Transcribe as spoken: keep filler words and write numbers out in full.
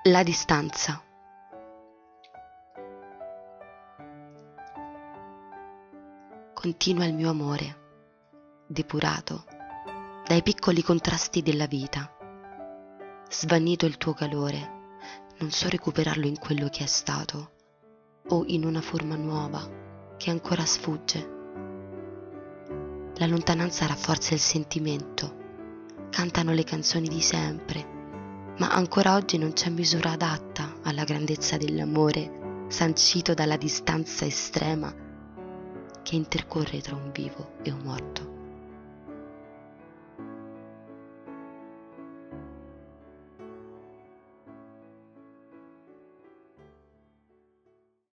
La distanza. Continua il mio amore, depurato dai piccoli contrasti della vita. Svanito il tuo calore, non so recuperarlo in quello che è stato o in una forma nuova che ancora sfugge. La lontananza rafforza il sentimento, cantano le canzoni di sempre, ma ancora oggi non c'è misura adatta alla grandezza dell'amore sancito dalla distanza estrema che intercorre tra un vivo e un morto.